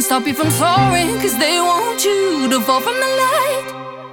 stop you from soaring, cause they want you to fall from the light.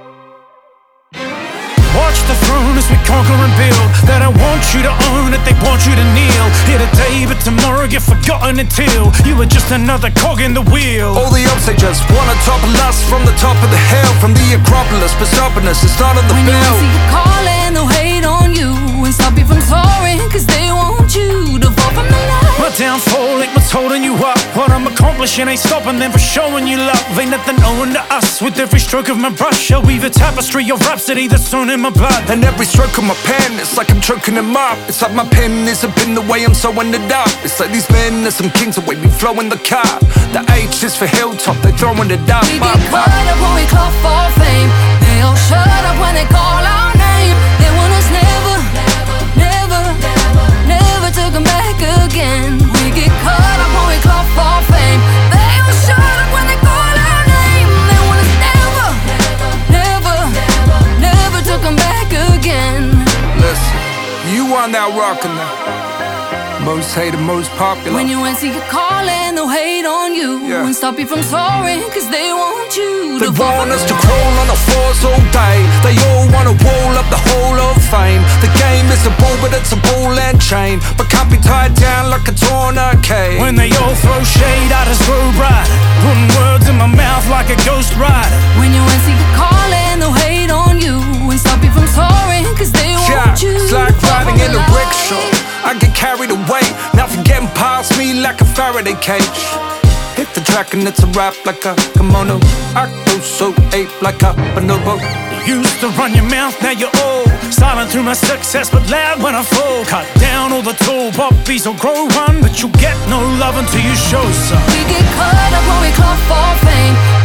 Watch the throne as we conquer and build. They don't want you to own it, they want you to kneel. Here today, but tomorrow get forgotten until you are just another cog in the wheel. All the ups, they just wanna topple us from the top of the hill, from the Acropolis, but stopping us is not on the when bill. When you see you calling, they'll hate on you and stop you from soaring, cause they want you to fall from the light. My downfall ain't what's holding you up. What I'm accomplishing ain't stopping them for showing you love. Ain't nothing owing to us. With every stroke of my brush, I'll weave a tapestry of rhapsody that's sewn in my blood. And every stroke of my pen, it's like I'm choking them up. It's like my pen is up in the way I'm sewing it up. It's like these men are some kings the way we flow in the cup. The H is for hilltop, they're throwing it up. We get caught up when we claw for fame. They all shut up when they call our name. They want us never, never, never to come back again. We get caught up when we claw for fame. They all shut up when they call our name. They want us never, never, never to come back again. Listen, you are now rocking that. Most hated, most popular. When you answer your calling, they'll hate on you and stop you from soaring, cause they want you to fall. They want us to crawl on our floors all day. They all wanna wall up the Hall of Fame. The game is a ball, but it's a ball and chain, but can't be tied down like a tourniquet. When they all throw shade, I just throw bright, putting words in my mouth like a ghost rider. When you answer your calling, they'll hate on you and stop you from soaring, cause they want you it's like riding in a rickshaw. I get carried away, nothing getting past me like a Faraday cage. Hit the track and it's a rap like a kimono. I go so ape like a bonobo. You used to run your mouth, now you're old. Silent through my success, but loud when I fall. Cut down all the tall poppies or grow one, but you'll get no love until you show some. We get caught up when we claw for fame.